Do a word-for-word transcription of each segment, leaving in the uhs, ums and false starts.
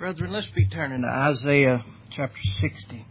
Brethren, let's be turning to Isaiah chapter sixty.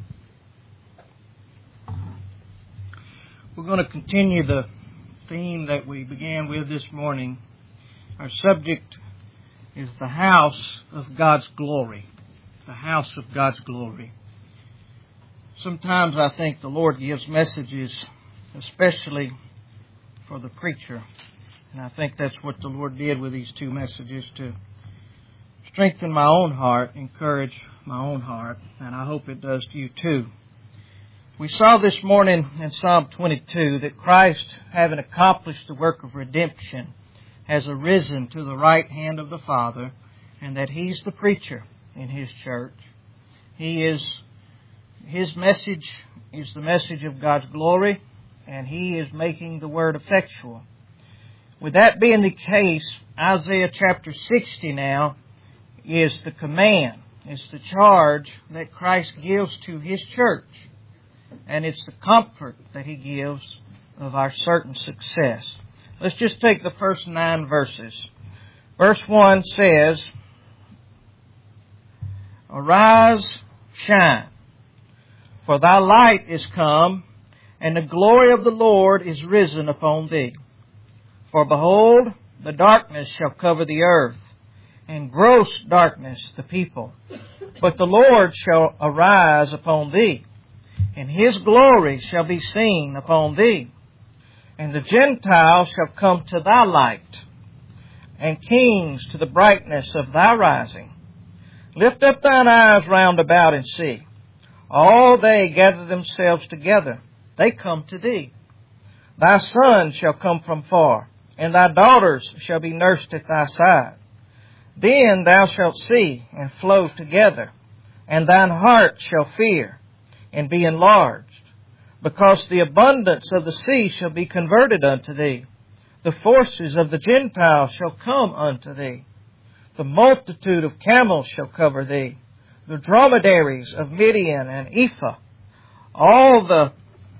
We're going to continue the theme that we began with this morning. Our subject is the house of God's glory. The house of God's glory. Sometimes I think the Lord gives messages especially for the preacher. And I think that's what the Lord did with these two messages, to strengthen my own heart, encourage my own heart, and I hope it does to you too. We saw this morning in Psalm twenty-two that Christ, having accomplished the work of redemption, has arisen to the right hand of the Father, and that He's the preacher in His church. He is, His message is the message of God's glory, and He is making the Word effectual. With that being the case, Isaiah chapter sixty now is the command. It's the charge that Christ gives to His church. And it's the comfort that He gives of our certain success. Let's just take the first nine verses. Verse one says, "Arise, shine, for thy light is come, and the glory of the Lord is risen upon thee. For behold, the darkness shall cover the earth, and gross darkness the people. But the Lord shall arise upon thee, and His glory shall be seen upon thee. And the Gentiles shall come to thy light, and kings to the brightness of thy rising. Lift up thine eyes round about and see. All they gather themselves together, they come to thee. Thy sons shall come from far, and thy daughters shall be nursed at thy side. Then thou shalt see and flow together, and thine heart shall fear and be enlarged, because the abundance of the sea shall be converted unto thee. The forces of the Gentiles shall come unto thee. The multitude of camels shall cover thee, the dromedaries of Midian and Ephah. All the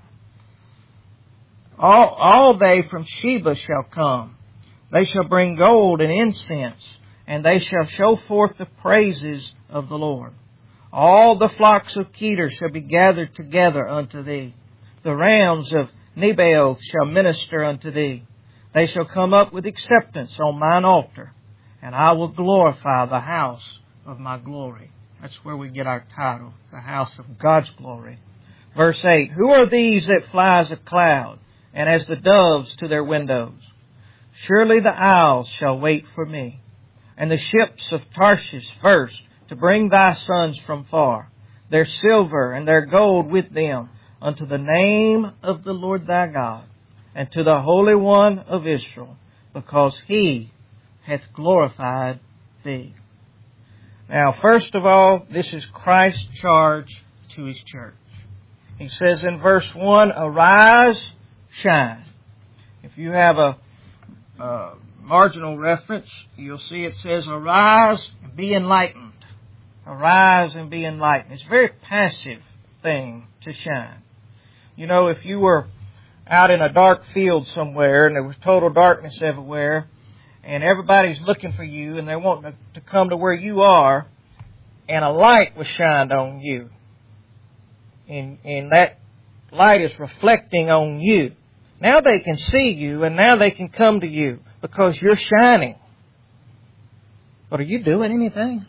all, all they from Sheba shall come. They shall bring gold and incense, and they shall show forth the praises of the Lord. All the flocks of Kedar shall be gathered together unto thee. The rams of Nebaioth shall minister unto thee. They shall come up with acceptance on mine altar, and I will glorify the house of my glory." That's where we get our title, the house of God's glory. Verse eight, "Who are these that fly as a cloud, and as the doves to their windows? Surely the isles shall wait for me, and the ships of Tarshish first, to bring thy sons from far, their silver and their gold with them, unto the name of the Lord thy God, and to the Holy One of Israel, because He hath glorified thee." Now, first of all, this is Christ's charge to His church. He says in verse one, "Arise, shine." If you have a uh, marginal reference, you'll see it says, "Arise and be enlightened." Arise and be enlightened. It's a very passive thing to shine. You know, if you were out in a dark field somewhere and there was total darkness everywhere, and everybody's looking for you and they're wanting to, to come to where you are, and a light was shined on you, and, and that light is reflecting on you. Now they can see you, and now they can come to you because you're shining. But are you doing anything?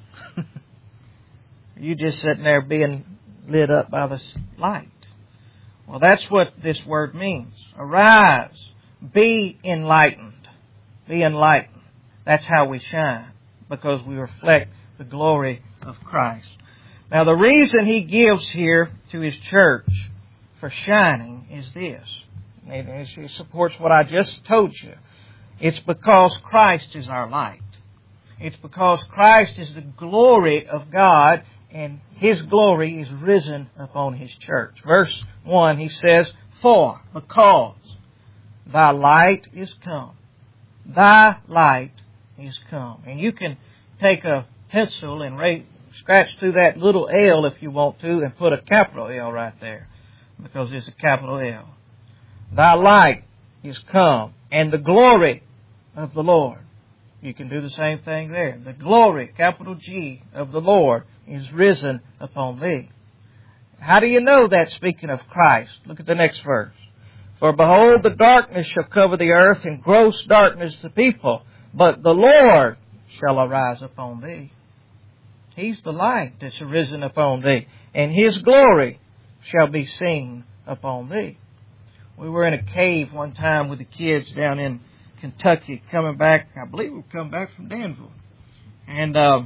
Are you just sitting there being lit up by the light? Well, that's what this word means. Arise. Be enlightened. Be enlightened. That's how we shine, because we reflect the glory of Christ. Now, the reason He gives here to His church for shining is this. It supports what I just told you. It's because Christ is our light. It's because Christ is the glory of God, and His glory is risen upon His church. Verse one, He says, "For, because thy light is come." Thy light is come. And you can take a pencil and ra- scratch through that little L if you want to, and put a capital L right there, because it's a capital L. Thy light is come, and the glory of the Lord You can do the same thing there. The glory, capital G, of the Lord is risen upon thee. How do you know that, speaking of Christ? Look at the next verse. For behold, the darkness shall cover the earth, and gross darkness the people. But the Lord shall arise upon thee. He's the light that's arisen upon thee, and His glory shall be seen upon thee. We were in a cave one time with the kids down in Kentucky, coming back, I believe we come back from Danville. And uh,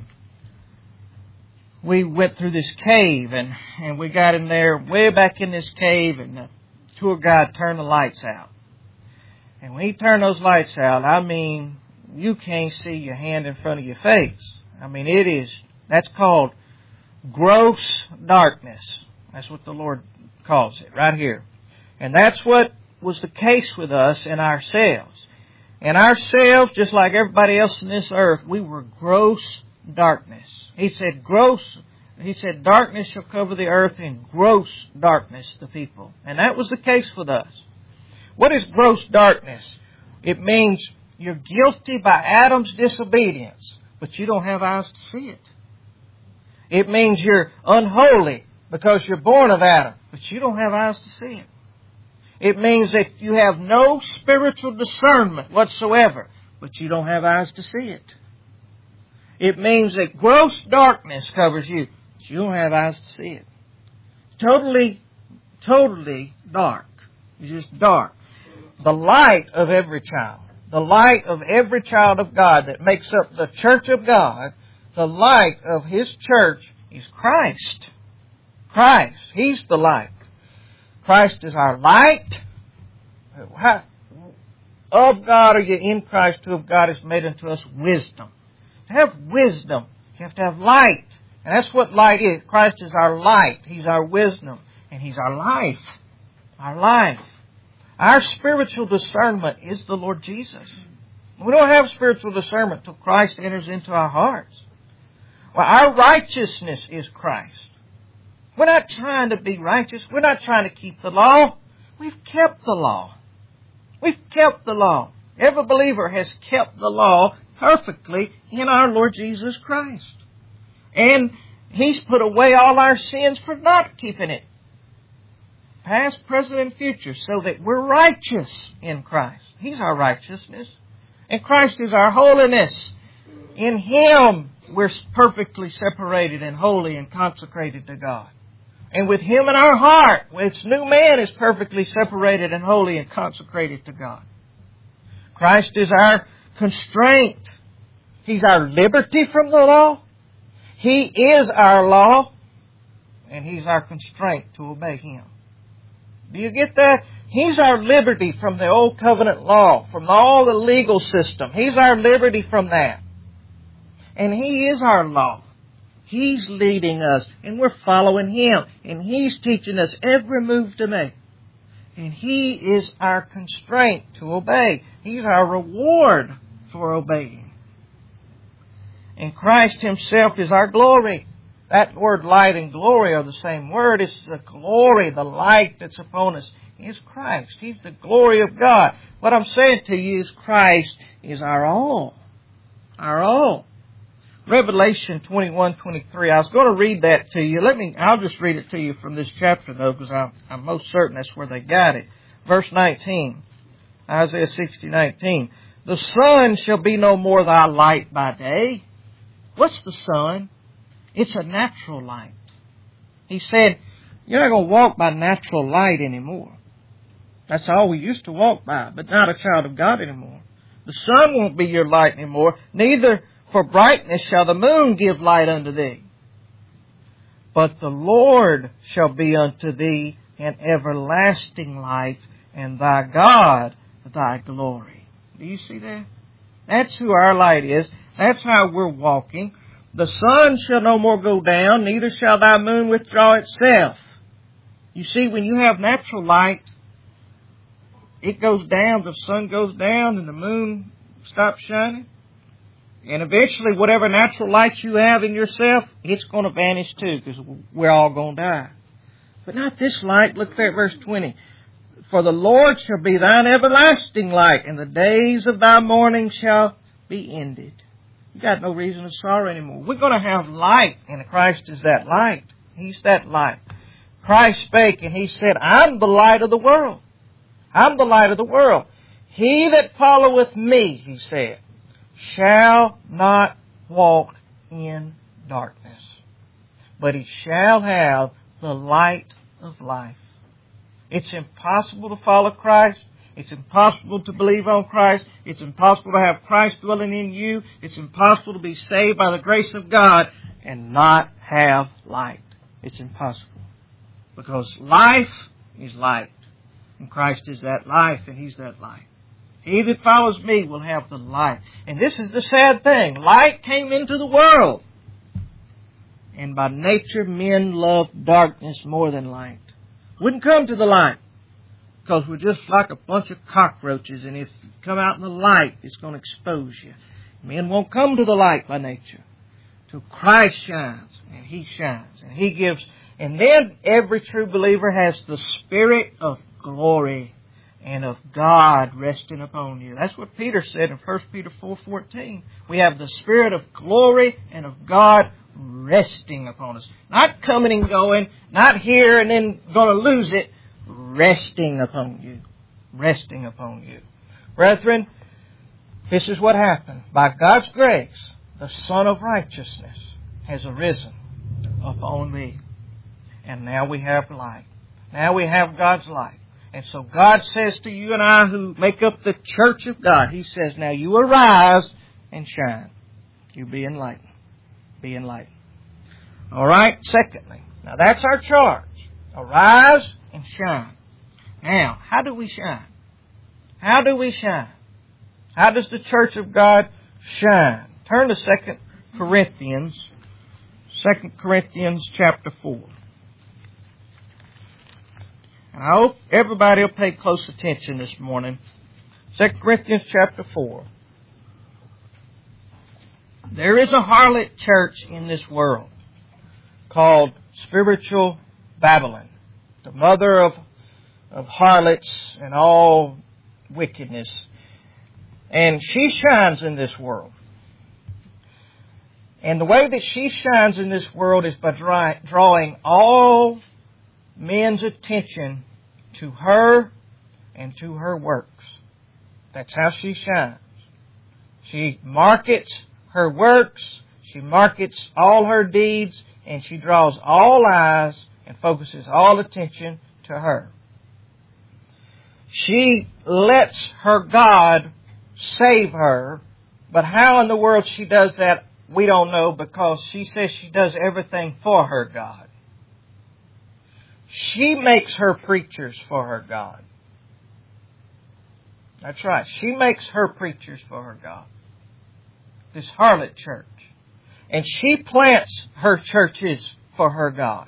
we went through this cave, and, and we got in there, way back in this cave, and the tour guide turned the lights out. And when he turned those lights out, I mean, you can't see your hand in front of your face. I mean, it is, that's called gross darkness. That's what the Lord calls it, right here. And that's what was the case with us and ourselves. And ourselves, just like everybody else in this earth, we were gross darkness. He said, gross, he said, darkness shall cover the earth, and gross darkness the people. And that was the case with us. What is gross darkness? It means you're guilty by Adam's disobedience, but you don't have eyes to see it. It means you're unholy because you're born of Adam, but you don't have eyes to see it. It means that you have no spiritual discernment whatsoever, but you don't have eyes to see it. It means that gross darkness covers you, but you don't have eyes to see it. Totally, totally dark. It's just dark. The light of every child, the light of every child of God that makes up the church of God, the light of His church is Christ. Christ. He's the light. Christ is our light. Of God are you in Christ, who of God has made unto us wisdom. To have wisdom, you have to have light. And that's what light is. Christ is our light. He's our wisdom. And He's our life. Our life. Our spiritual discernment is the Lord Jesus. We don't have spiritual discernment until Christ enters into our hearts. Well, our righteousness is Christ. We're not trying to be righteous. We're not trying to keep the law. We've kept the law. We've kept the law. Every believer has kept the law perfectly in our Lord Jesus Christ. And He's put away all our sins for not keeping it. Past, present, and future, so that we're righteous in Christ. He's our righteousness. And Christ is our holiness. In Him, we're perfectly separated and holy and consecrated to God. And with Him in our heart, its new man is perfectly separated and holy and consecrated to God. Christ is our constraint. He's our liberty from the law. He is our law. And He's our constraint to obey Him. Do you get that? He's our liberty from the old covenant law, from all the legal system. He's our liberty from that. And He is our law. He's leading us, and we're following Him. And He's teaching us every move to make. And He is our constraint to obey. He's our reward for obeying. And Christ Himself is our glory. That word light and glory are the same word. It's the glory, the light that's upon us. Is Christ. He's the glory of God. What I'm saying to you is Christ is our all. Our all. Revelation twenty-one twenty-three. I was going to read that to you. Let me, I'll just read it to you from this chapter though, because I'm, I'm most certain that's where they got it. Verse nineteen. Isaiah sixty nineteen. The sun shall be no more thy light by day. What's the sun? It's a natural light. He said, you're not going to walk by natural light anymore. That's all we used to walk by, but not a child of God anymore. The sun won't be your light anymore. Neither for brightness shall the moon give light unto thee. But the Lord shall be unto thee an everlasting light, and thy God thy glory. Do you see that? That's who our light is. That's how we're walking. The sun shall no more go down, neither shall thy moon withdraw itself. You see, when you have natural light, it goes down, the sun goes down, and the moon stops shining. And eventually, whatever natural light you have in yourself, it's going to vanish too, because we're all going to die. But not this light. Look there at verse twenty. For the Lord shall be thine everlasting light, and the days of thy mourning shall be ended. You got no reason to sorrow anymore. We're going to have light, and Christ is that light. He's that light. Christ spake, and He said, I'm the light of the world. I'm the light of the world. He that followeth me, He said, shall not walk in darkness, but he shall have the light of life. It's impossible to follow Christ. It's impossible to believe on Christ. It's impossible to have Christ dwelling in you. It's impossible to be saved by the grace of God and not have light. It's impossible. Because life is light. And Christ is that life, and He's that light. He that follows me will have the light. And this is the sad thing. Light came into the world. And by nature, men love darkness more than light. Wouldn't come to the light. Because we're just like a bunch of cockroaches. And if you come out in the light, it's going to expose you. Men won't come to the light by nature. Till Christ shines. And He shines. And He gives. And then every true believer has the Spirit of glory and of God resting upon you. That's what Peter said in First Peter four fourteen. We have the Spirit of glory and of God resting upon us. Not coming and going, not here and then going to lose it. Resting upon you. Resting upon you. Brethren, this is what happened. By God's grace, the Son of Righteousness has arisen upon me. And now we have light. Now we have God's light. And so God says to you and I who make up the church of God, He says, now you arise and shine. You be enlightened. Be enlightened. All right? Secondly, now that's our charge. Arise and shine. Now, how do we shine? How do we shine? How does the church of God shine? Turn to Second Corinthians. Second Corinthians chapter four. And I hope everybody will pay close attention this morning. Second Corinthians chapter four. There is a harlot church in this world called spiritual Babylon, the mother of, of harlots and all wickedness. And she shines in this world. And the way that she shines in this world is by dry, drawing all men's attention to her and to her works. That's how she shines. She markets her works, she markets all her deeds, and she draws all eyes and focuses all attention to her. She lets her God save her, but how in the world she does that, we don't know, because she says she does everything for her God. She makes her preachers for her God. That's right. She makes her preachers for her God. This harlot church. And she plants her churches for her God.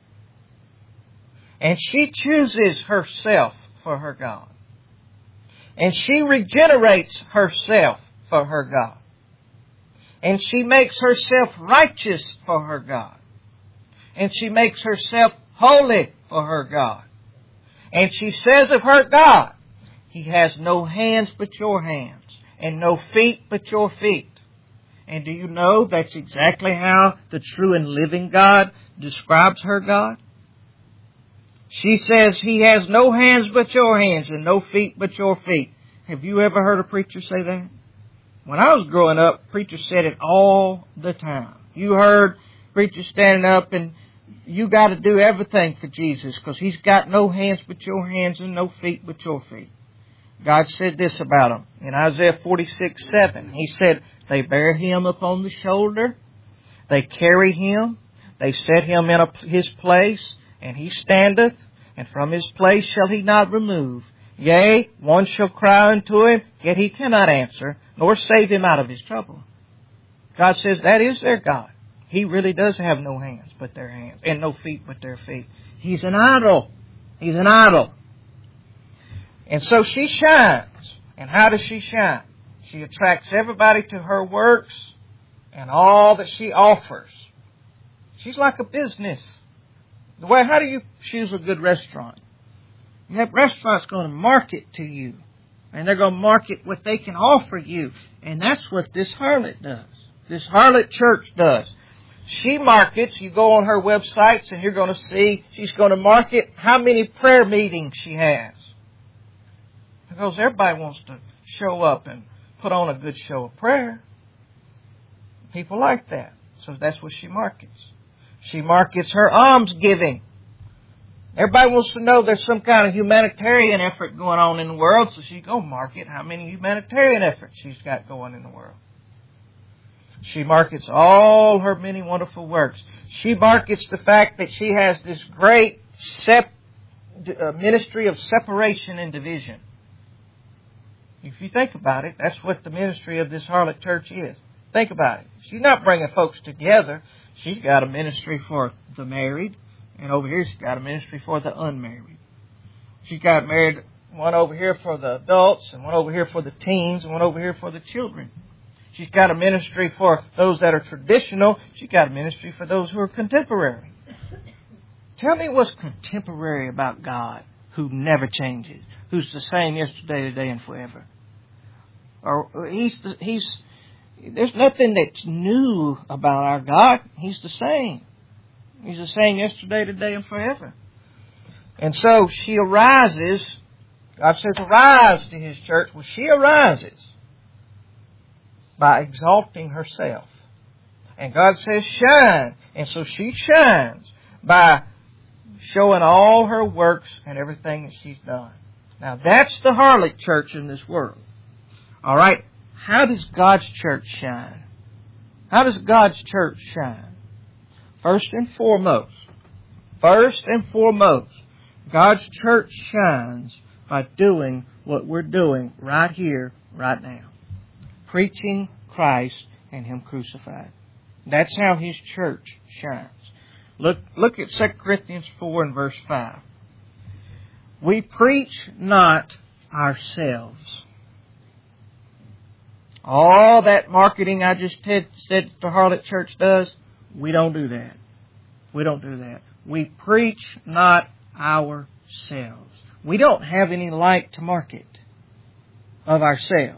And she chooses herself for her God. And she regenerates herself for her God. And she makes herself righteous for her God. And she makes herself holy for her God. And she says of her God, He has no hands but your hands, and no feet but your feet. And do you know that's exactly how the true and living God describes her God? She says He has no hands but your hands, and no feet but your feet. Have you ever heard a preacher say that? When I was growing up, preachers said it all the time. You heard preachers standing up and you got to do everything for Jesus because He's got no hands but your hands and no feet but your feet. God said this about Him in Isaiah forty-six seven. He said, they bear Him upon the shoulder. They carry Him. They set Him in a, His place. And He standeth. And from His place shall He not remove. Yea, one shall cry unto Him, yet He cannot answer, nor save him out of his trouble. God says that is their God. He really does have no hands but their hands, and no feet but their feet. He's an idol. He's an idol. And so she shines. And how does she shine? She attracts everybody to her works and all that she offers. She's like a business. The way, how do you choose a good restaurant? You have restaurants going to market to you. And they're going to market what they can offer you. And that's what this harlot does. This harlot church does. She markets, you go on her websites and you're going to see, she's going to market how many prayer meetings she has. Because everybody wants to show up and put on a good show of prayer. People like that. So that's what she markets. She markets her alms giving. Everybody wants to know there's some kind of humanitarian effort going on in the world, so she go market how many humanitarian efforts she's got going in the world. She markets all her many wonderful works. She markets the fact that she has this great sep- uh, ministry of separation and division. If you think about it, that's what the ministry of this harlot church is. Think about it. She's not bringing folks together. She's got a ministry for the married, and over here she's got a ministry for the unmarried. She's got married one over here for the adults, and one over here for the teens, and one over here for the children. She's got a ministry for those that are traditional. She's got a ministry for those who are contemporary. Tell me what's contemporary about God, who never changes, who's the same yesterday, today, and forever. Or he's the, he's there's nothing that's new about our God. He's the same. He's the same yesterday, today, and forever. And so she arises. God says, "Arise" to His church. Well, she arises by exalting herself. And God says, "Shine." And so she shines by showing all her works and everything that she's done. Now, that's the harlot church in this world. All right. How does God's church shine? How does God's church shine? First and foremost, first and foremost, God's church shines by doing what we're doing right here, right now. Preaching Christ and Him crucified. That's how His church shines. Look, look at Second Corinthians four and verse five. We preach not ourselves. All that marketing I just said the harlot church does, we don't do that. We don't do that. We preach not ourselves. We don't have any light to market of ourselves.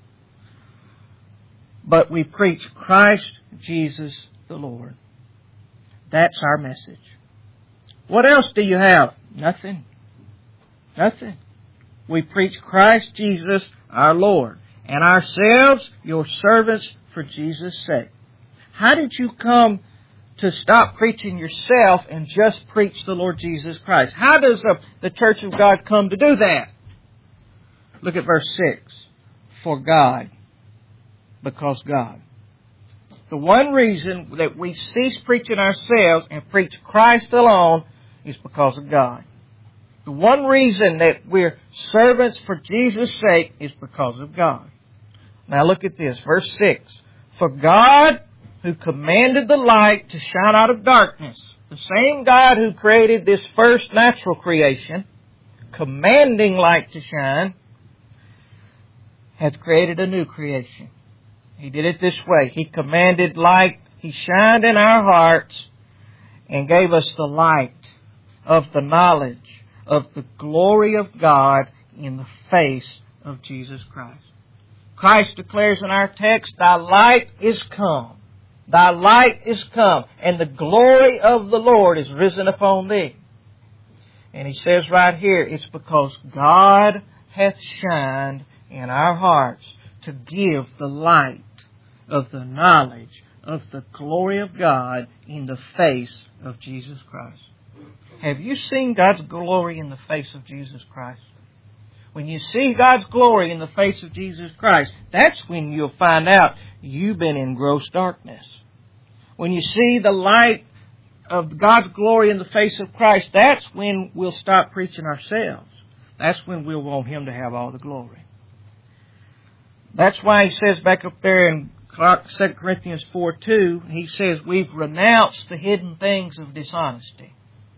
But we preach Christ Jesus the Lord. That's our message. What else do you have? Nothing. Nothing. We preach Christ Jesus our Lord, and ourselves your servants for Jesus' sake. How did you come to stop preaching yourself and just preach the Lord Jesus Christ? How does uh, the Church of God come to do that? Look at verse six. For God. Because God. The one reason that we cease preaching ourselves and preach Christ alone is because of God. The one reason that we're servants for Jesus' sake is because of God. Now look at this, verse six. For God, who commanded the light to shine out of darkness, the same God who created this first natural creation, commanding light to shine, hath created a new creation. He did it this way. He commanded light. He shined in our hearts and gave us the light of the knowledge of the glory of God in the face of Jesus Christ. Christ declares in our text, Thy light is come. Thy light is come, and the glory of the Lord is risen upon thee. And He says right here, it's because God hath shined in our hearts to give the light of the knowledge of the glory of God in the face of Jesus Christ. Have you seen God's glory in the face of Jesus Christ? When you see God's glory in the face of Jesus Christ, that's when you'll find out you've been in gross darkness. When you see the light of God's glory in the face of Christ, that's when we'll stop preaching ourselves. That's when we'll want Him to have all the glory. That's why He says back up there in Second Corinthians four two, He says we've renounced the hidden things of dishonesty.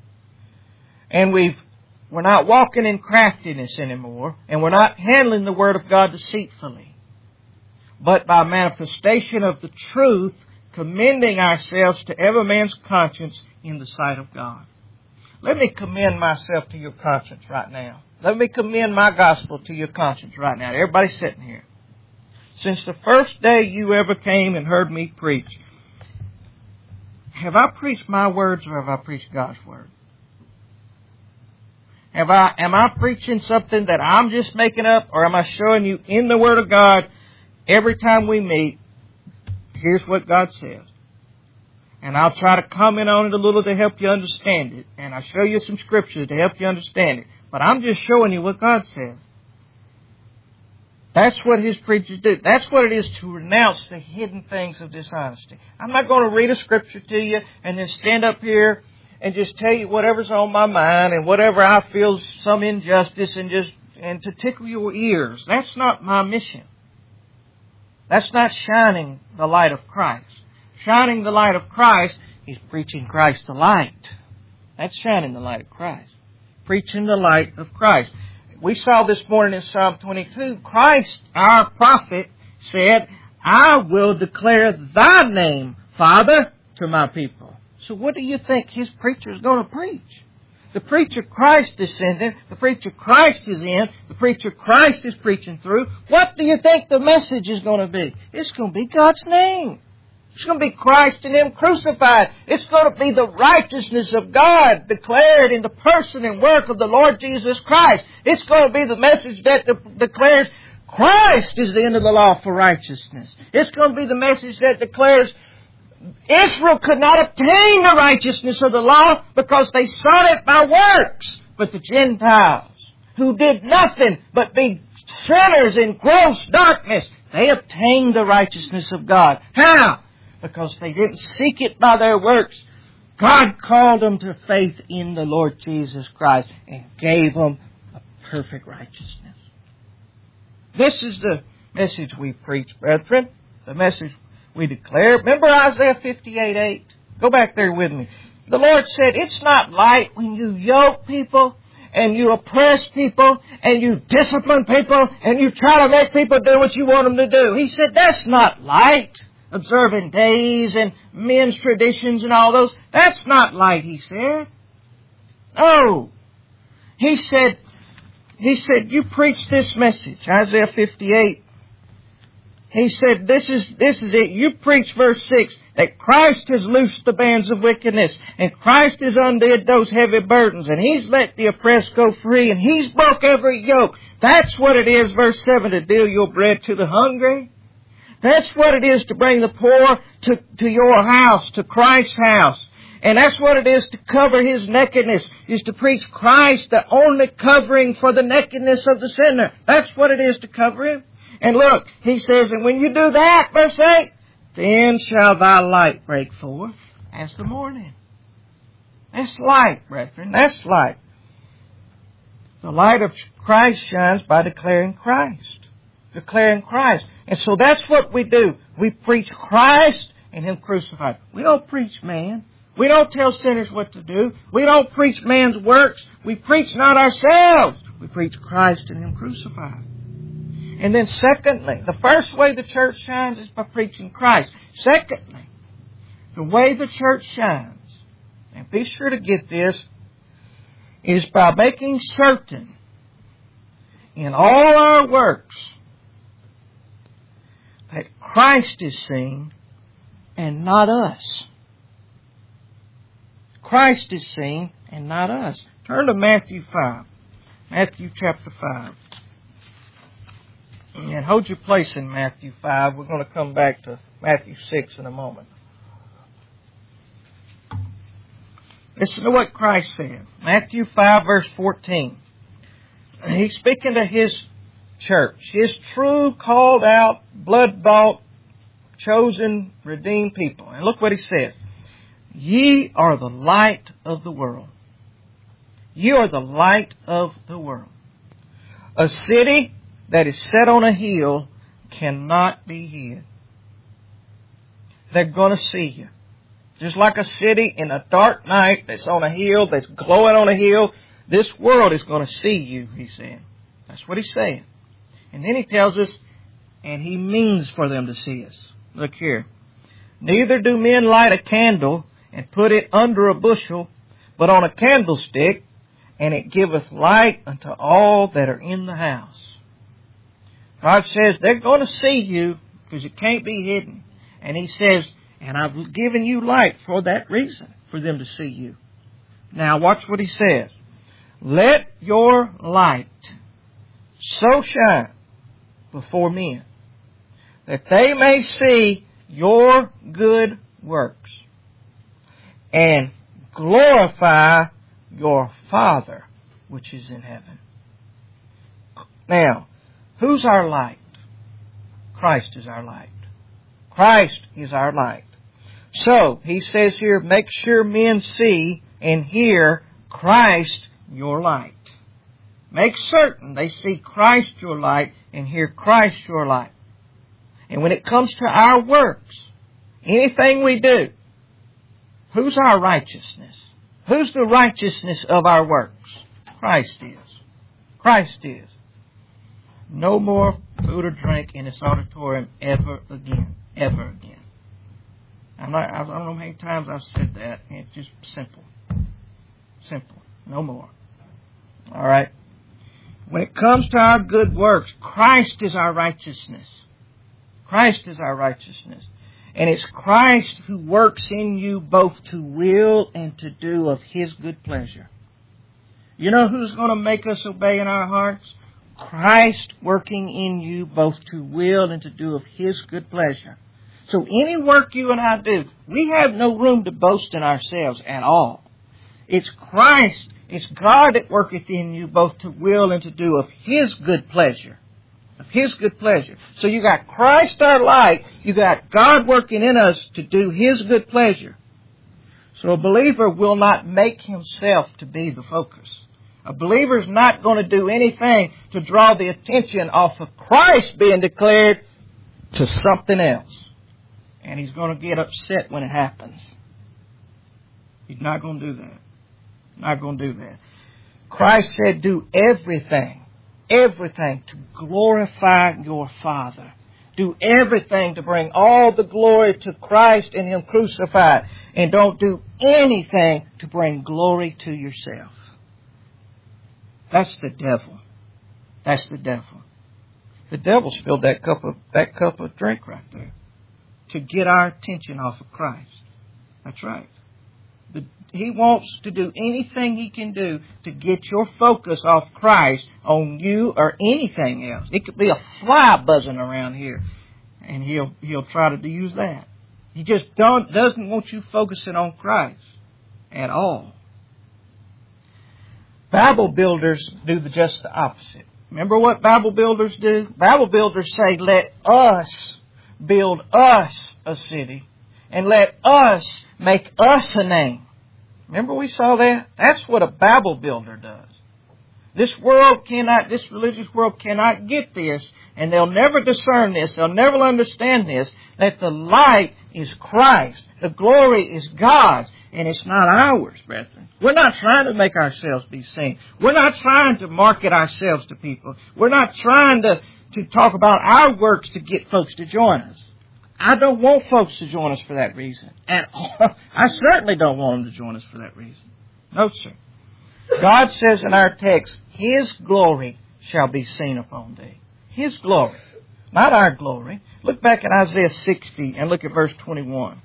And we've, we're not walking in craftiness anymore, and we're not handling the Word of God deceitfully, but by manifestation of the truth, commending ourselves to every man's conscience in the sight of God. Let me commend myself to your conscience right now. let me commend my gospel to your conscience right now. Everybody sitting here. Since the first day you ever came and heard me preach, have I preached my words or have I preached God's word? Have I, am I preaching something that I'm just making up, or am I showing you in the Word of God every time we meet, here's what God says? And I'll try to comment on it a little to help you understand it. And I'll show you some scripture to help you understand it. But I'm just showing you what God says. That's what His preachers do. That's what it is to renounce the hidden things of dishonesty. I'm not going to read a scripture to you and then stand up here and just tell you whatever's on my mind and whatever I feel some injustice and just and to tickle your ears. That's not my mission. That's not shining the light of Christ. Shining the light of Christ is preaching Christ the light. That's shining the light of Christ. Preaching the light of Christ. We saw this morning in Psalm twenty-two, Christ, our prophet, said, I will declare thy name, Father, to my people. So what do you think his preacher is going to preach? The preacher Christ is sending, the preacher Christ is in, the preacher Christ is preaching through. What do you think the message is going to be? It's going to be God's name. It's going to be Christ and Him crucified. It's going to be the righteousness of God declared in the person and work of the Lord Jesus Christ. It's going to be the message that de- declares Christ is the end of the law for righteousness. It's going to be the message that declares Israel could not obtain the righteousness of the law because they sought it by works. But the Gentiles, who did nothing but be sinners in gross darkness, they obtained the righteousness of God. How? Because they didn't seek it by their works. God called them to faith in the Lord Jesus Christ and gave them a perfect righteousness. This is the message we preach, brethren. The message we declare. Remember Isaiah fifty-eight eight? Go back there with me. The Lord said, it's not light when you yoke people and you oppress people and you discipline people and you try to make people do what you want them to do. He said, that's not light. Observing days and men's traditions and all those. That's not light, He said. No. He said, He said, you preach this message. Isaiah fifty-eight. He said, this is, this is it. You preach verse six, that Christ has loosed the bands of wickedness and Christ has undid those heavy burdens and He's let the oppressed go free and He's broke every yoke. That's what it is, verse seven, to deal your bread to the hungry. That's what it is to bring the poor to, to your house, to Christ's house. And that's what it is to cover His nakedness, is to preach Christ, the only covering for the nakedness of the sinner. That's what it is to cover Him. And look, He says, and when you do that, verse eight, then shall thy light break forth as the morning. That's light, brethren. That's light. The light of Christ shines by declaring Christ. Declaring Christ. And so that's what we do. We preach Christ and Him crucified. We don't preach man. We don't tell sinners what to do. We don't preach man's works. We preach not ourselves. We preach Christ and Him crucified. And then secondly, the first way the church shines is by preaching Christ. Secondly, the way the church shines, and be sure to get this, is by making certain in all our works that Christ is seen and not us. Christ is seen and not us. Turn to Matthew five. Matthew chapter five. And hold your place in Matthew five. We're going to come back to Matthew six in a moment. Listen to what Christ said. Matthew five verse fourteen. He's speaking to His church. His true, called out, blood-bought, chosen, redeemed people. And look what He says. Ye are the light of the world. Ye are the light of the world. A city that is set on a hill cannot be hid. They're going to see you. Just like a city in a dark night that's on a hill, that's glowing on a hill, this world is going to see you, He said. That's what He's saying. And then He tells us, and He means for them to see us. Look here. Neither do men light a candle and put it under a bushel, but on a candlestick, and it giveth light unto all that are in the house. God says they're going to see you because it can't be hidden. And He says, and I've given you light for that reason, for them to see you. Now watch what He says. Let your light so shine before men that they may see your good works and glorify your Father which is in heaven. Now, who's our light? Christ is our light. Christ is our light. So, He says here, make sure men see and hear Christ your light. Make certain they see Christ your light and hear Christ your light. And when it comes to our works, anything we do, who's our righteousness? Who's the righteousness of our works? Christ is. Christ is. No more food or drink in this auditorium ever again. Ever again. I'm not, I don't know how many times I've said that. It's just simple. Simple. No more. All right. When it comes to our good works, Christ is our righteousness. Christ is our righteousness. And it's Christ who works in you both to will and to do of His good pleasure. You know who's going to make us obey in our hearts? Christ working in you both to will and to do of His good pleasure. So any work you and I do, we have no room to boast in ourselves at all. It's Christ, it's God that worketh in you both to will and to do of His good pleasure. Of His good pleasure. So you got Christ our light, you got God working in us to do His good pleasure. So a believer will not make himself to be the focus. A believer's not going to do anything to draw the attention off of Christ being declared to something else. And he's going to get upset when it happens. He's not going to do that. Not going to do that. Christ said, do everything, everything to glorify your Father. Do everything to bring all the glory to Christ and Him crucified. And don't do anything to bring glory to yourself. That's the devil. That's the devil. The devil spilled that cup of, that cup of drink right there to get our attention off of Christ. That's right. The, he wants to do anything he can do to get your focus off Christ on you or anything else. It could be a fly buzzing around here, and he'll he'll try to use that. He just don't doesn't want you focusing on Christ at all. Bible builders do the, just the opposite. Remember what Bible builders do? Bible builders say, let us build us a city and let us make us a name. Remember we saw that? That's what a Bible builder does. This world cannot, this religious world cannot get this, and they'll never discern this, they'll never understand this, that the light is Christ, the glory is God's, and it's not ours, brethren. We're not trying to make ourselves be seen. We're not trying to market ourselves to people. We're not trying to, to talk about our works to get folks to join us. I don't want folks to join us for that reason. And I certainly don't want them to join us for that reason. No, sir. God says in our text, His glory shall be seen upon thee. His glory, not our glory. Look back at Isaiah sixty and look at verse twenty-one.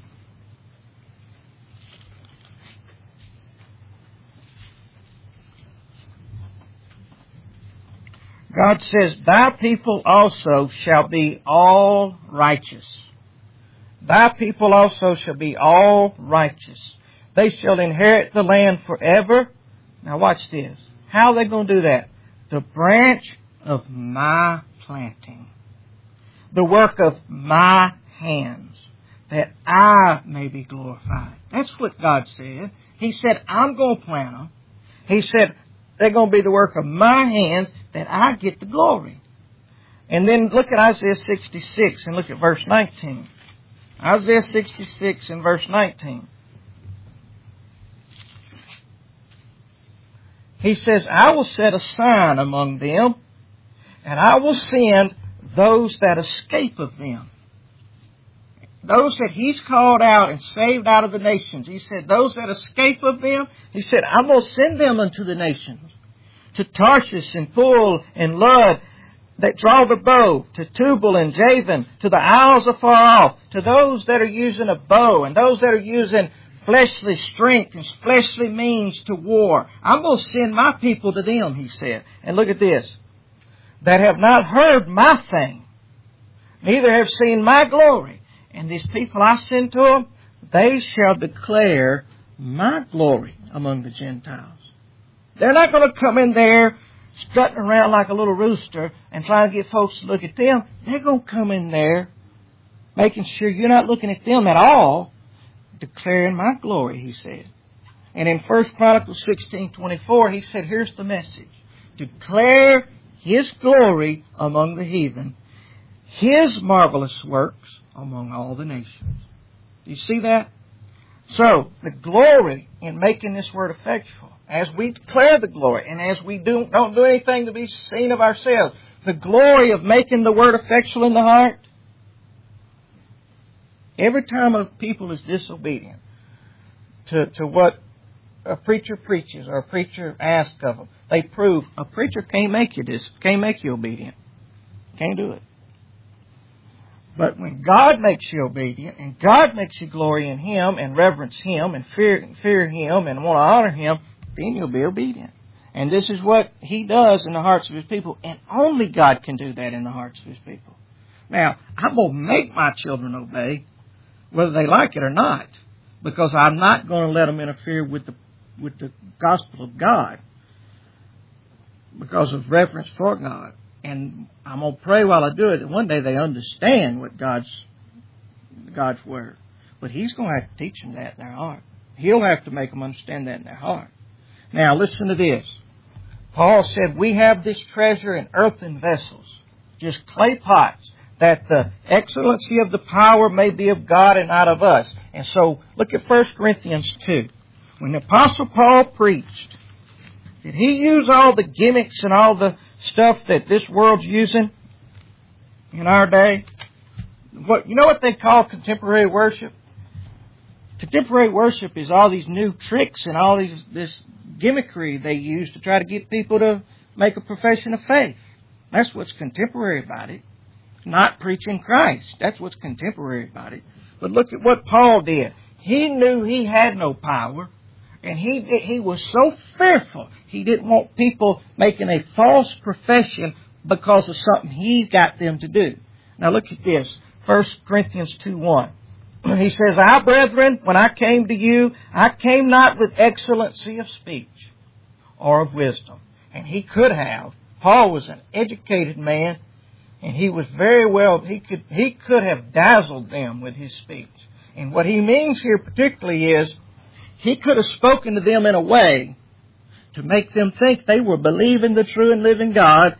God says, thy people also shall be all righteous. Thy people also shall be all righteous. They shall inherit the land forever. Now watch this. How are they going to do that? The branch of my planting. The work of my hands. That I may be glorified. That's what God said. He said, I'm going to plant them. He said, they're going to be the work of my hands that I get the glory. And then look at Isaiah sixty-six and look at verse nineteen. Isaiah sixty-six and verse nineteen. He says, I will set a sign among them, and I will send those that escape of them. those that He's called out and saved out of the nations, He said, those that escape of them, He said, I'm going to send them unto the nations. To Tarshish and Pul and Lud that draw the bow, to Tubal and Javan, to the isles afar off, to those that are using a bow and those that are using fleshly strength and fleshly means to war. I'm going to send my people to them, He said. And look at this. That have not heard my fame, neither have seen my glory. And these people I send to them, they shall declare my glory among the Gentiles. They're not going to come in there strutting around like a little rooster and trying to get folks to look at them. They're going to come in there making sure you're not looking at them at all, declaring my glory, He said. And in First Chronicles sixteen twenty-four, He said, here's the message. Declare His glory among the heathen, His marvelous works among all the nations. Do you see that? So, the glory in making this word effectual, as we declare the glory, and as we do, don't do anything to be seen of ourselves, the glory of making the word effectual in the heart, every time a people is disobedient to, to what a preacher preaches or a preacher asks of them, they prove a preacher can't make you dis, can't make you obedient. Can't do it. But when God makes you obedient and God makes you glory in Him and reverence Him and fear, fear Him and want to honor Him, then you'll be obedient. And this is what He does in the hearts of His people. And only God can do that in the hearts of His people. Now, I'm going to make my children obey, whether they like it or not, because I'm not going to let them interfere with the with the gospel of God because of reverence for God. And I'm going to pray while I do it that one day they understand what God's God's Word. But He's going to have to teach them that in their heart. He'll have to make them understand that in their heart. Now, listen to this. Paul said, we have this treasure in earthen vessels, just clay pots, that the excellency of the power may be of God and not of us. And so, look at First Corinthians two. When the Apostle Paul preached, did he use all the gimmicks and all the stuff that this world's using in our day? What, you know what they call contemporary worship? Contemporary worship is all these new tricks and all these this gimmickry they use to try to get people to make a profession of faith. That's what's contemporary about it. Not preaching Christ. That's what's contemporary about it. But look at what Paul did. He knew he had no power. And he he was so fearful. He didn't want people making a false profession because of something he got them to do. Now look at this. First Corinthians two one. He says, I, brethren, when I came to you, I came not with excellency of speech or of wisdom. And he could have. Paul was an educated man. And he was very well, he could he could have dazzled them with his speech. And what he means here particularly is, he could have spoken to them in a way to make them think they were believing the true and living God,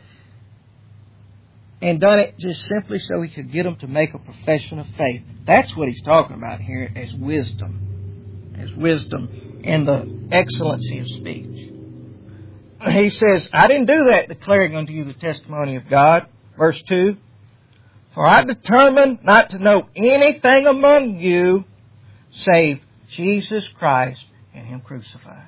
and done it just simply so he could get them to make a profession of faith. That's what he's talking about here as wisdom. As wisdom and the excellency of speech. He says, I didn't do that declaring unto you the testimony of God. Verse two. For I determined not to know anything among you save Jesus Christ and Him crucified.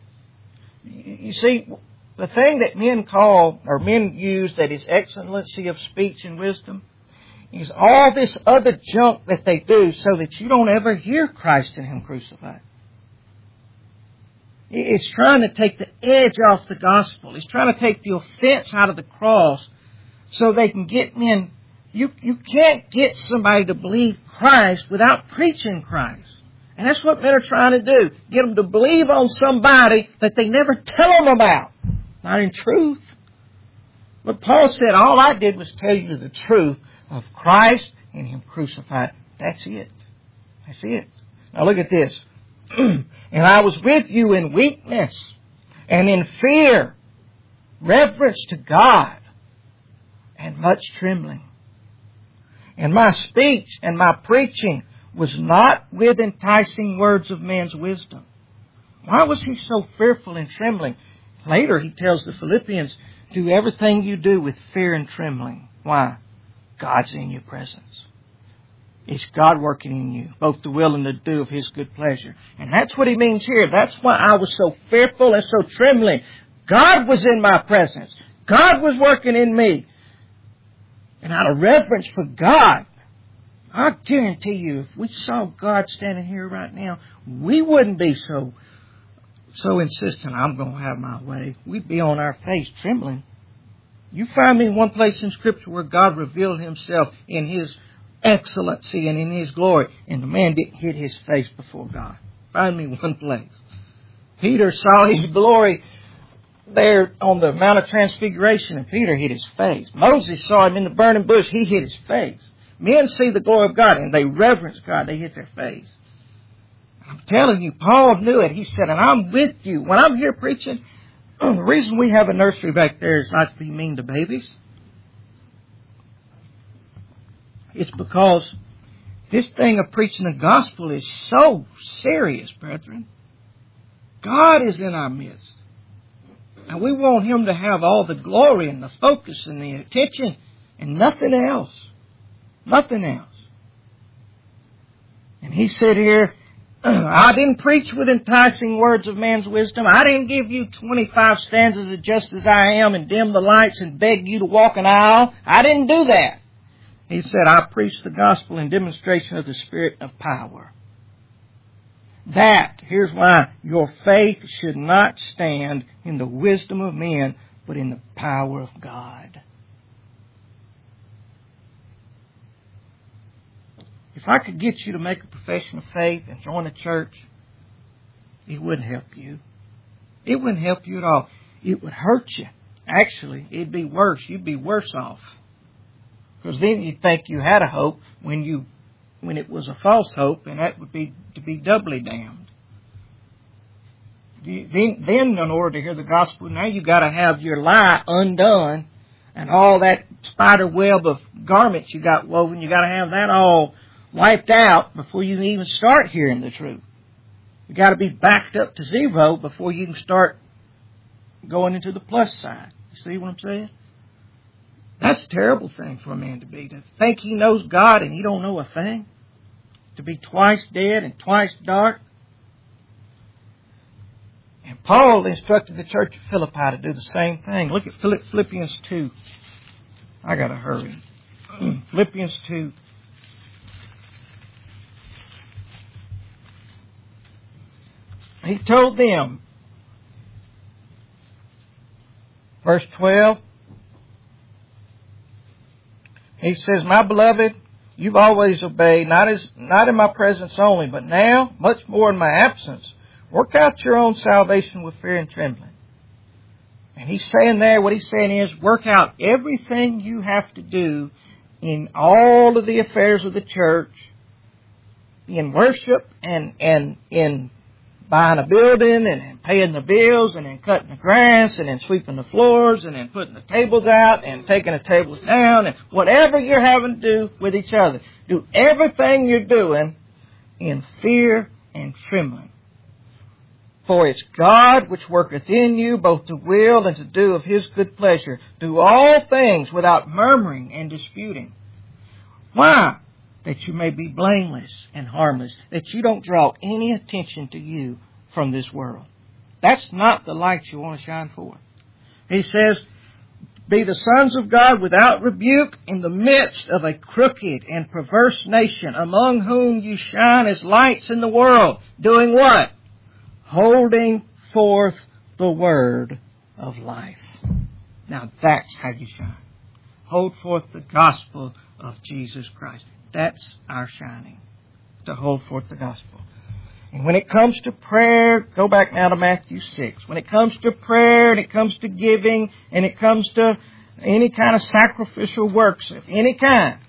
You see, the thing that men call, or men use that is excellency of speech and wisdom, is all this other junk that they do so that you don't ever hear Christ and Him crucified. It's trying to take the edge off the gospel. It's trying to take the offense out of the cross so they can get men. You, you can't get somebody to believe Christ without preaching Christ. And that's what men are trying to do. Get them to believe on somebody that they never tell them about. Not in truth. But Paul said, all I did was tell you the truth of Christ and Him crucified. That's it. That's it. Now look at this. And I was with you in weakness and in fear, reverence to God, and much trembling. And my speech and my preaching was not with enticing words of man's wisdom. Why was he so fearful and trembling? Later he tells the Philippians, do everything you do with fear and trembling. Why? God's in your presence. It's God working in you, both to will and to do of His good pleasure. And that's what He means here. That's why I was so fearful and so trembling. God was in my presence. God was working in me. And out of reverence for God, I guarantee you, if we saw God standing here right now, we wouldn't be so, so insistent, I'm going to have my way. We'd be on our face trembling. You find me one place in Scripture where God revealed Himself in His excellency and in His glory, and the man didn't hit his face before God. Find me one place. Peter saw His glory there on the Mount of Transfiguration, and Peter hit his face. Moses saw Him in the burning bush. He hit his face. Men see the glory of God, and they reverence God. They hit their face. I'm telling you, Paul knew it. He said, and I'm with you. When I'm here preaching, the reason we have a nursery back there is not to be mean to babies. It's because this thing of preaching the gospel is so serious, brethren. God is in our midst. And we want Him to have all the glory and the focus and the attention and nothing else. Nothing else. And he said here, I didn't preach with enticing words of man's wisdom. I didn't give you twenty-five stanzas of just as I am and dim the lights and beg you to walk an aisle. I didn't do that. He said, I preached the gospel in demonstration of the Spirit of power. That, here's why, your faith should not stand in the wisdom of men, but in the power of God. If I could get you to make a profession of faith and join a church, it wouldn't help you. It wouldn't help you at all. It would hurt you. Actually, it'd be worse. You'd be worse off. Because then you'd think you had a hope when you when it was a false hope, and that would be to be doubly damned. Then, then in order to hear the gospel, now you've got to have your lie undone, and all that spider web of garments you got woven, you got to have that all wiped out before you can even start hearing the truth. You got to be backed up to zero before you can start going into the plus side. You see what I'm saying? That's a terrible thing for a man to be. To think he knows God and he don't know a thing. To be twice dead and twice dark. And Paul instructed the church of Philippi to do the same thing. Look at Philippians two. I got to hurry. Philippians two. He told them, verse twelve, he says, my beloved, you've always obeyed, not as not in my presence only, but now, much more in my absence. Work out your own salvation with fear and trembling. And he's saying there, what he's saying is, work out everything you have to do in all of the affairs of the church, in worship and, and in buying a building and in paying the bills and in cutting the grass and in sweeping the floors and in putting the tables out and taking the tables down and whatever you're having to do with each other. Do everything you're doing in fear and trembling. For it's God which worketh in you both to will and to do of His good pleasure. Do all things without murmuring and disputing. Why? That you may be blameless and harmless, that you don't draw any attention to you from this world. That's not the light you want to shine forth. He says, be the sons of God without rebuke in the midst of a crooked and perverse nation, among whom you shine as lights in the world. Doing what? Holding forth the word of life. Now that's how you shine. Hold forth the gospel of Jesus Christ. That's our shining, to hold forth the gospel. And when it comes to prayer, go back now to Matthew six. When it comes to prayer and it comes to giving and it comes to any kind of sacrificial works of any kind,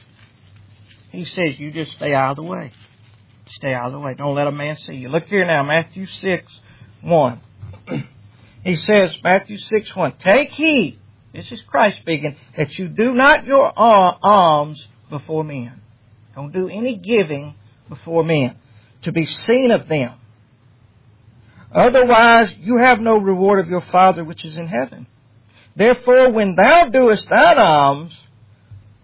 he says you just stay out of the way. Stay out of the way. Don't let a man see you. Look here now, Matthew six, one. He says, Matthew six, one, take heed, this is Christ speaking, that you do not your alms before men. Don't do any giving before men, to be seen of them. Otherwise, you have no reward of your Father which is in heaven. Therefore, when thou doest thine alms,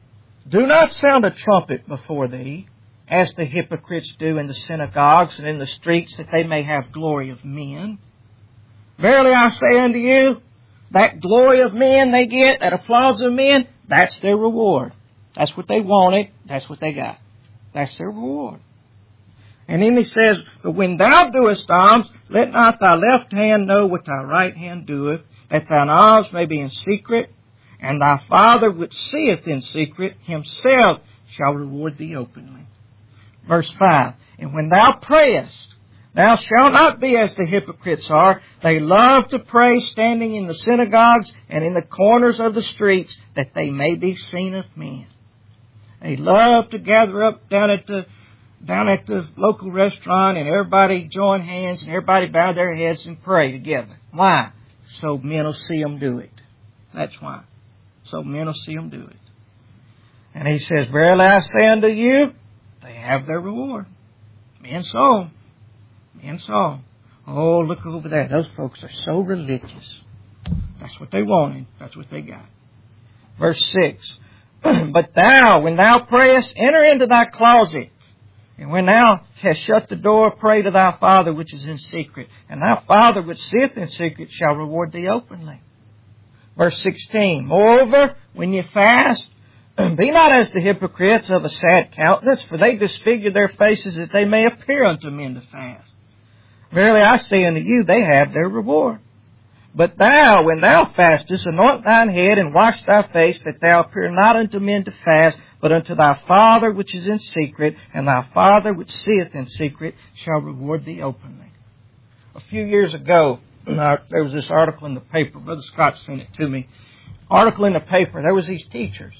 Do not sound a trumpet before thee, as the hypocrites do in the synagogues and in the streets, that they may have glory of men. Verily I say unto you, that glory of men they get, that applause of men, that's their reward. That's what they wanted. That's what they got. That's their reward. And then he says, but when thou doest alms, let not thy left hand know what thy right hand doeth, that thine alms may be in secret, and thy Father which seeth in secret himself shall reward thee openly. Verse five, and when thou prayest, thou shalt not be as the hypocrites are. They love to pray standing in the synagogues and in the corners of the streets, that they may be seen of men. They love to gather up down at the down at the local restaurant and everybody join hands and everybody bow their heads and pray together. Why? So men will see them do it. That's why. So men will see them do it. And he says, verily I say unto you, they have their reward. Men saw them. Men saw them. Oh, look over there. Those folks are so religious. That's what they wanted. That's what they got. Verse six. But thou, when thou prayest, enter into thy closet. And when thou hast shut the door, pray to thy Father which is in secret. And thy Father which sitteth in secret shall reward thee openly. Verse sixteen. Moreover, when ye fast, be not as the hypocrites of a sad countenance, for they disfigure their faces that they may appear unto men to fast. Verily I say unto you, they have their reward. But thou, when thou fastest, anoint thine head and wash thy face, that thou appear not unto men to fast, but unto thy Father which is in secret, and thy Father which seeth in secret shall reward thee openly. A few years ago, there was this article in the paper. Brother Scott sent it to me. Article in the paper. There was these teachers,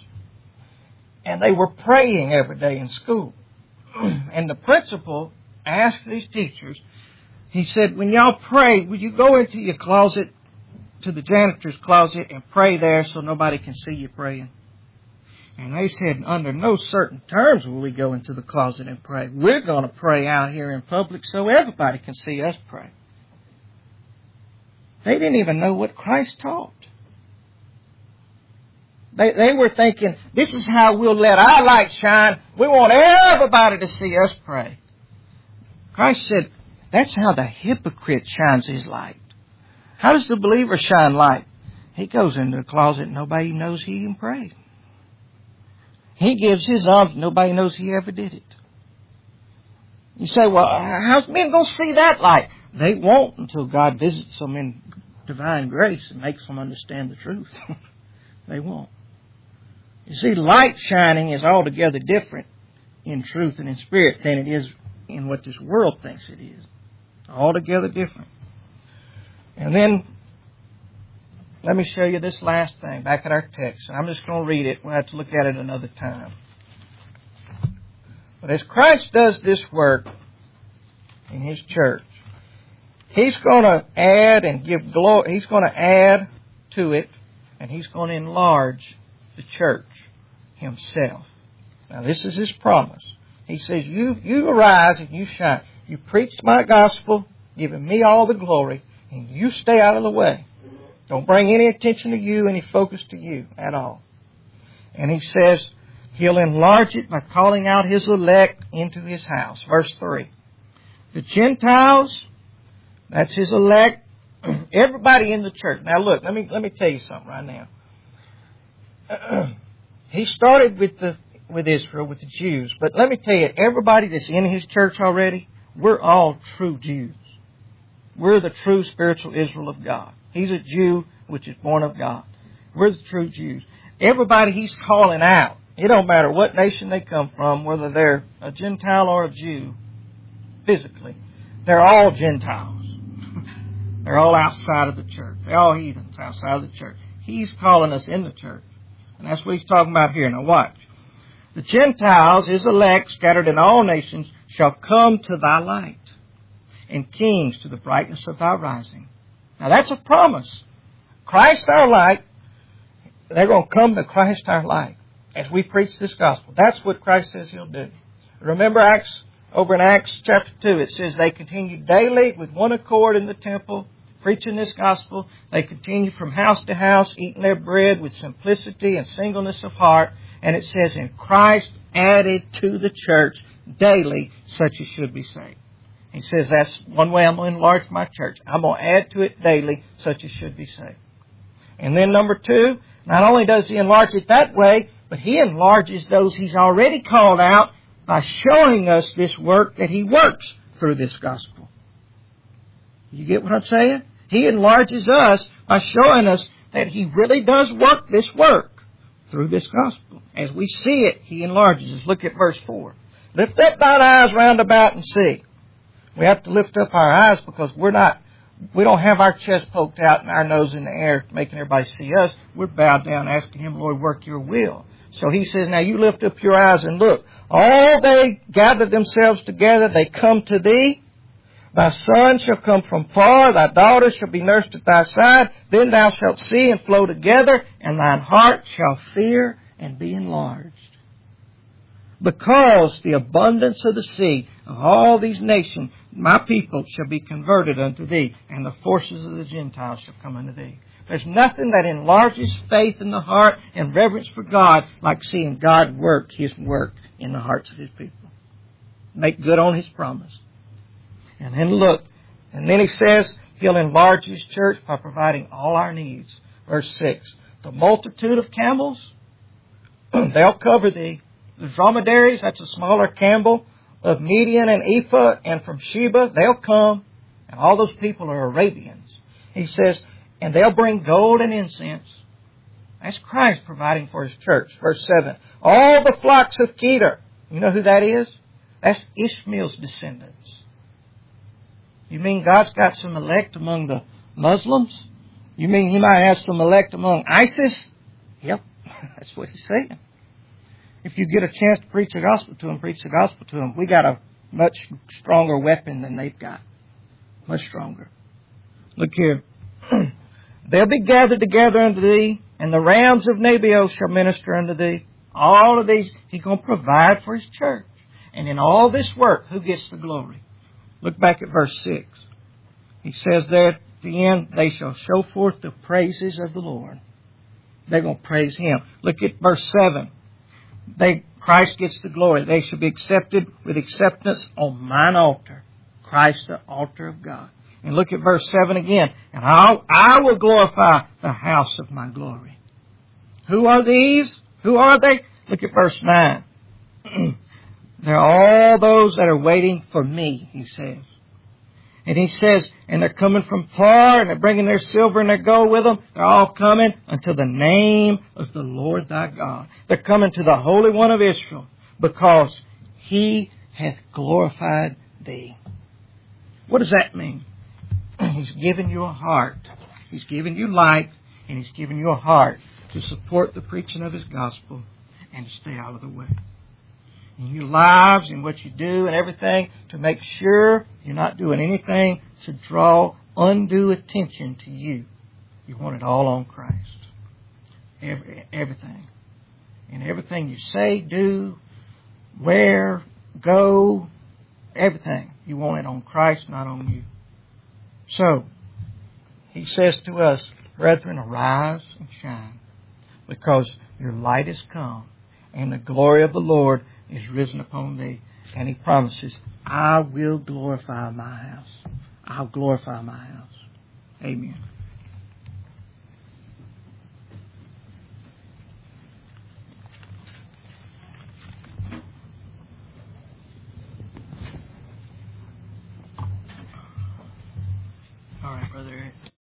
and they were praying every day in school. And the principal asked these teachers, he said, when y'all pray, will you go into your closet, to the janitor's closet, and pray there so nobody can see you praying? And they said, under no certain terms will we go into the closet and pray. We're going to pray out here in public so everybody can see us pray. They didn't even know what Christ taught. They, they were thinking, this is how we'll let our light shine. We want everybody to see us pray. Christ said, that's how the hypocrite shines his light. How does the believer shine light? He goes into the closet and nobody knows he even prayed. He gives his alms, nobody knows he ever did it. You say, well, how's men going to see that light? They won't until God visits them in divine grace and makes them understand the truth. They won't. You see, light shining is altogether different in truth and in spirit than it is in what this world thinks it is. Altogether different. And then, let me show you this last thing back at our text. I'm just going to read it. We'll have to look at it another time. But as Christ does this work in His church, He's going to add and give glory. He's going to add to it, and He's going to enlarge the church Himself. Now, this is His promise. He says, you, you arise and you shine. You preach my gospel, giving me all the glory, and you stay out of the way. Don't bring any attention to you, any focus to you at all. And He says He'll enlarge it by calling out His elect into His house. Verse three. The Gentiles, that's His elect, everybody in the church. Now look, let me let me tell you something right now. He started with the with Israel, with the Jews. But let me tell you, everybody that's in His church already, we're all true Jews. We're the true spiritual Israel of God. He's a Jew which is born of God. We're the true Jews. Everybody He's calling out, it don't matter what nation they come from, whether they're a Gentile or a Jew, physically, they're all Gentiles. They're all outside of the church. They're all heathens outside of the church. He's calling us in the church. And that's what He's talking about here. Now watch. The Gentiles, His elect, scattered in all nations, shall come to thy light, and kings to the brightness of thy rising. Now that's a promise. Christ our light, they're going to come to Christ our light as we preach this gospel. That's what Christ says He'll do. Remember Acts, over in Acts chapter two, it says they continued daily with one accord in the temple, preaching this gospel. They continue from house to house, eating their bread with simplicity and singleness of heart. And it says, "And Christ added to the church daily such as should be saved." He says, that's one way I'm going to enlarge my church. I'm going to add to it daily such as should be saved. And then number two, not only does He enlarge it that way, but He enlarges those He's already called out by showing us this work that He works through this gospel. You get what I'm saying? He enlarges us by showing us that He really does work this work through this gospel. As we see it, He enlarges us. Look at verse four. "Lift up thine eyes round about and see." We have to lift up our eyes because we're not, we don't have our chest poked out and our nose in the air making everybody see us. We're bowed down asking Him, "Lord, work your will." So He says, "Now you lift up your eyes and look. All they gather themselves together, they come to Thee. Thy son shall come from far, thy daughter shall be nursed at thy side. Then thou shalt see and flow together, and thine heart shall fear and be enlarged. Because the abundance of the seed of all these nations, my people shall be converted unto Thee, and the forces of the Gentiles shall come unto Thee." There's nothing that enlarges faith in the heart and reverence for God like seeing God work His work in the hearts of His people. Make good on His promise. And then look, and then He says He'll enlarge His church by providing all our needs. Verse six, "The multitude of camels, they'll cover Thee. The dromedaries," that's a smaller camel, "of Median and Ephah and from Sheba, they'll come." And all those people are Arabians. He says, "And they'll bring gold and incense." That's Christ providing for His church. Verse seven, "All the flocks of Kedar." You know who that is? That's Ishmael's descendants. You mean God's got some elect among the Muslims? You mean He might have some elect among ISIS? Yep, that's what He's saying. If you get a chance to preach the gospel to them, preach the gospel to them. We got a much stronger weapon than they've got. Much stronger. Look here. "They'll be gathered together unto Thee, and the rams of Naboth shall minister unto Thee." All of these, He's going to provide for His church. And in all this work, who gets the glory? Look back at verse six. He says there at the end, "They shall show forth the praises of the Lord." They're going to praise Him. Look at verse seven. They, Christ gets the glory. "They shall be accepted with acceptance on mine altar." Christ, the altar of God. And look at verse seven again. "And I'll, I will glorify the house of my glory." Who are these? Who are they? Look at verse nine. "They're all those that are waiting for me," He says. And He says, "And they're coming from far, and they're bringing their silver and their gold with them. They're all coming unto the name of the Lord thy God." They're coming to the Holy One of Israel, because He hath glorified Thee. What does that mean? He's given you a heart. He's given you light, and He's given you a heart to support the preaching of His gospel and to stay out of the way. In your lives and what you do and everything, to make sure you're not doing anything to draw undue attention to you. You want it all on Christ. Every, everything. And everything you say, do, wear, go, everything. You want it on Christ, not on you. So, He says to us, "Brethren, arise and shine, because your light has come, and the glory of the Lord is risen upon thee." And He promises, "I will glorify my house. I'll glorify my house." Amen. All right, Brother Eric.